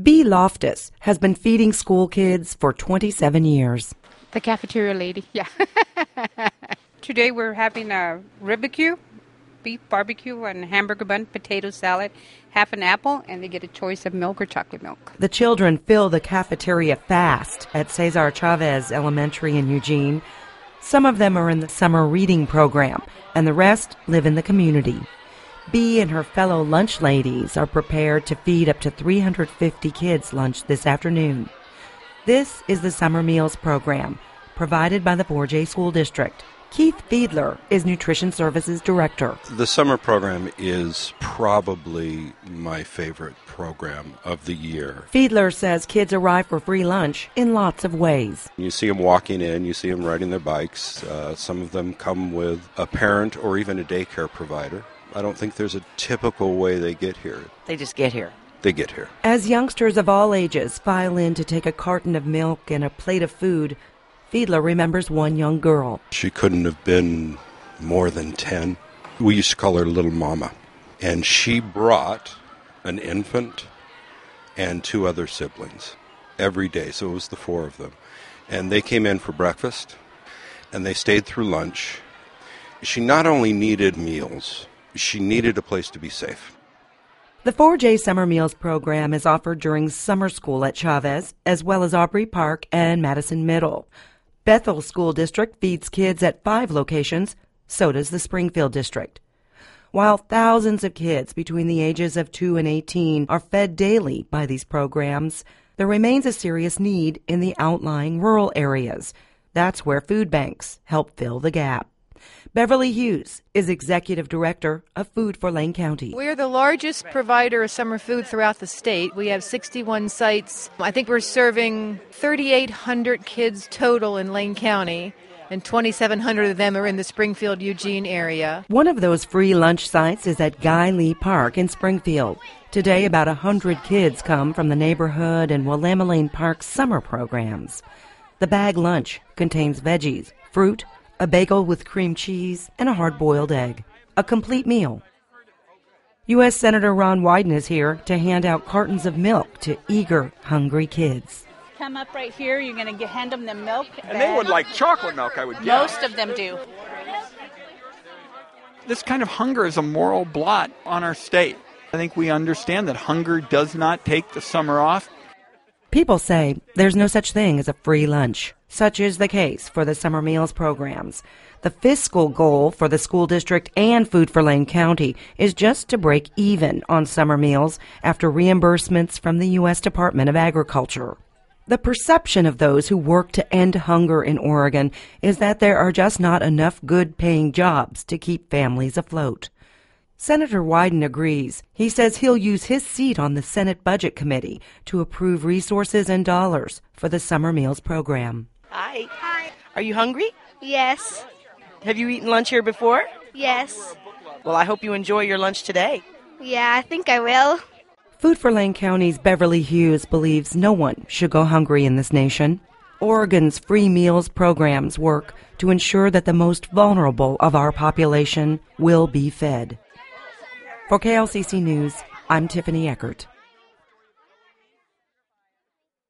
Bea Loftus has been feeding school kids for 27 years. The cafeteria lady, yeah. Today we're having a ribicue, beef barbecue, and hamburger bun, potato salad, half an apple, and they get a choice of milk or chocolate milk. The children fill the cafeteria fast at Cesar Chavez Elementary in Eugene. Some of them are in the summer reading program, and the rest live in the community. Bea and her fellow lunch ladies are prepared to feed up to 350 kids lunch this afternoon. This is the Summer Meals Program, provided by the 4J School District. Keith Fiedler is Nutrition Services Director. The summer program is probably my favorite program of the year. Fiedler says kids arrive for free lunch in lots of ways. You see them walking in, you see them riding their bikes. Some of them come with a parent or even a daycare provider. I don't think there's a typical way they get here. They just get here. They get here. As youngsters of all ages file in to take a carton of milk and a plate of food, Fiedler remembers one young girl. She couldn't have been more than 10. We used to call her Little Mama. And she brought an infant and 2 other siblings every day. So it was the 4 of them. And they came in for breakfast, and they stayed through lunch. She not only needed meals, she needed a place to be safe. The 4J Summer Meals Program is offered during summer school at Chavez, as well as Aubrey Park and Madison Middle. Bethel School District feeds kids at 5 locations, so does the Springfield District. While thousands of kids between the ages of 2 and 18 are fed daily by these programs, there remains a serious need in the outlying rural areas. That's where food banks help fill the gap. Beverly Hughes is Executive Director of Food for Lane County. We're the largest provider of summer food throughout the state. We have 61 sites. I think we're serving 3,800 kids total in Lane County, and 2,700 of them are in the Springfield-Eugene area. One of those free lunch sites is at Guy Lee Park in Springfield. Today, about 100 kids come from the neighborhood and Willamette Park's summer programs. The bag lunch contains veggies, fruit, a bagel with cream cheese, and a hard-boiled egg. A complete meal. U.S. Senator Ron Wyden is here to hand out cartons of milk to eager, hungry kids. Come up right here. You're going to hand them the milk. And they would like chocolate milk, I would guess. Most of them do. This kind of hunger is a moral blot on our state. I think we understand that hunger does not take the summer off. People say there's no such thing as a free lunch. Such is the case for the summer meals programs. The fiscal goal for the school district and Food for Lane County is just to break even on summer meals after reimbursements from the U.S. Department of Agriculture. The perception of those who work to end hunger in Oregon is that there are just not enough good-paying jobs to keep families afloat. Senator Wyden agrees. He says he'll use his seat on the Senate Budget Committee to approve resources and dollars for the summer meals program. Hi. Hi. Are you hungry? Yes. Have you eaten lunch here before? Yes. Well, I hope you enjoy your lunch today. Yeah, I think I will. Food for Lane County's Beverly Hughes believes no one should go hungry in this nation. Oregon's free meals programs work to ensure that the most vulnerable of our population will be fed. For KLCC News, I'm Tiffany Eckert.